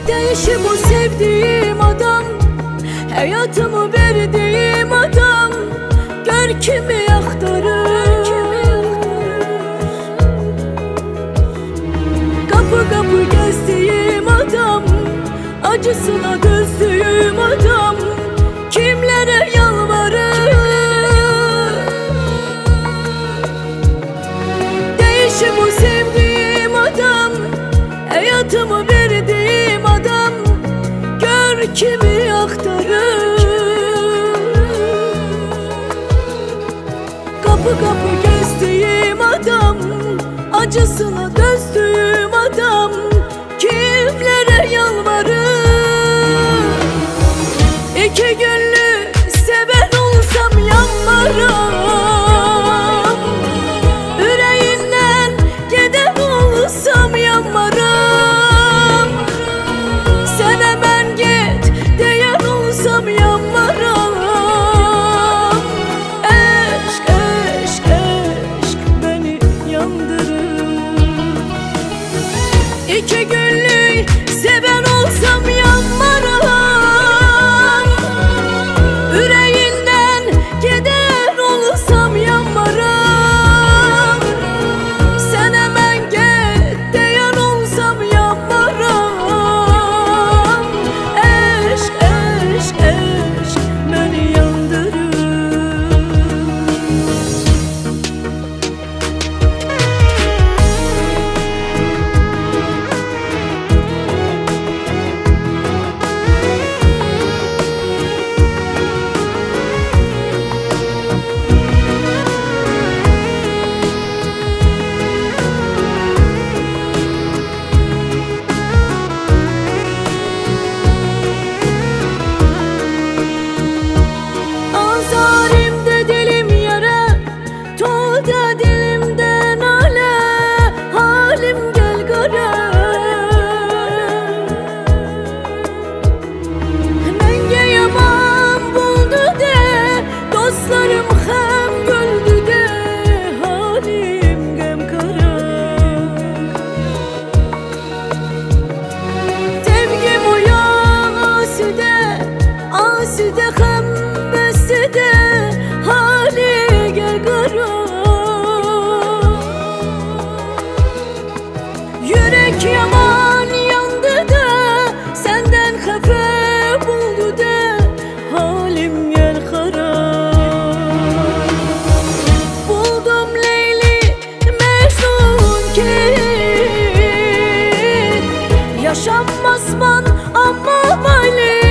Değişim o sevdiğim adam, hayatımı verdiğim adam. Gör kimi aktarır, kapı kapı gezdiğim adam, acısına dözdüğüm adam. Kimlere yalvarır, değişim o sevdiğim adam, hayatımı verdiğim adam. Gör kimi aktarır, kapı kapı gezdiğim adam, acısına dözdüğüm adam. Kimlere yalvarır. İki günlük seven olsam yanlarım, yüreğinden giden olsam yanmarım. Sen hemen git diyen olsam yanmarım. Eşk, eşk, eşk beni yandırır. İki günlük seven olsam yanmarım, yüreğinden giden olsam yanmarım. Sen hemen git diyen olsam yanmarım. Eşk, eşk, eşk beni yandırır. Azarimde dilim yara, tolda dilimden ale. Halim gel gara, menge yaman buldu de, dostlarım hem güldü de. Halim gem kara, sevgim uyan aside, aside hem bestede. Hali gel gara, yürek yaman yandı da, senden haber buldu de. Halim gel kara, buldum Leyli Mecnun ki, yaşanmaz man ama mali.